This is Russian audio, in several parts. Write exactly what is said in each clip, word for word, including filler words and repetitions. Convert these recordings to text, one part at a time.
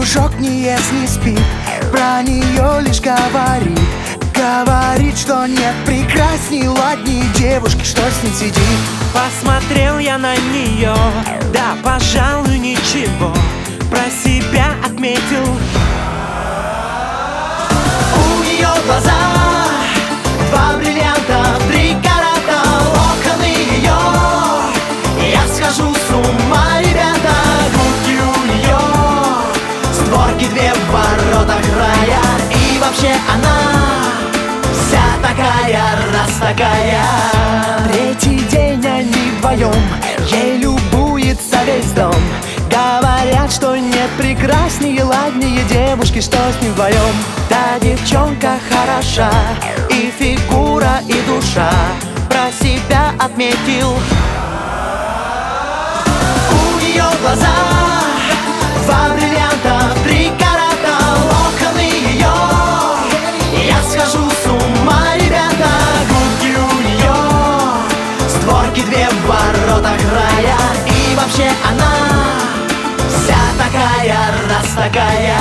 Дружок не ест, не спит, про нее лишь говорит. Говорит, что нет прекрасней, ладней девушки, что с ней сидит. Посмотрел я на нее, да, пожалуй, ничего. Про себя отметил. У нее глаза, два бриллианта, три карата, локоны ее. Я схожу с ума, ребята, грудки у нее, створки две в воротах рая. И вообще она вся такая, раз такая. Третий день они вдвоем, ей любуется весь дом. Говорят, что нет прекраснее, ладнее девушки, что с ним вдвоем. Да, девчонка хороша, и фигура, и душа, про себя отметил. У нее глаза, два бриллианта, три карата, локоны ее. Я схожу с ума, ребята, грудки у нее, створки две в воротах рая. И вообще она вся такая, раз такая.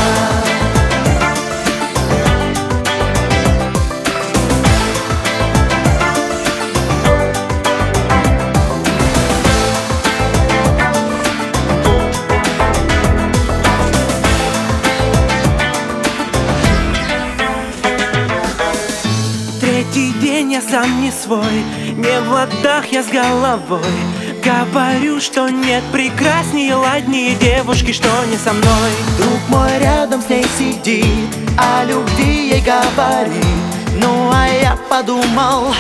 Третий день я сам не свой, не в ладах я с головой. Говорю, что нет прекраснее, ладнее девушки, что не со мной. Друг мой рядом с ней сидит, о любви ей говорит. Ну а я подумал,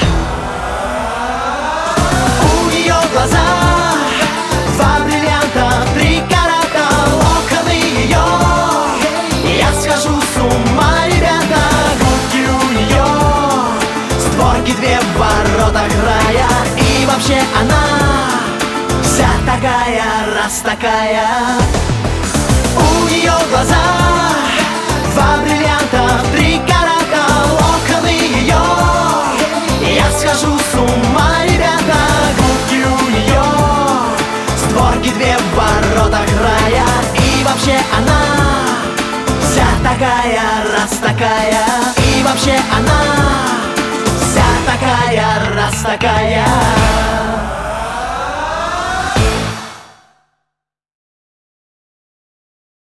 у нее глаза, два бриллианта, три карата, локоны ее. Я схожу с ума, ребята, грудки у нее, створки две в воротах рая. И вообще она вся такая, раз такая. У нее глаза, два бриллианта, три карата, локоны ее. Я схожу с ума, ребята, грудки у нее, створки две в воротах рая. И вообще она вся такая, раз такая. И вообще она вся такая, раз такая.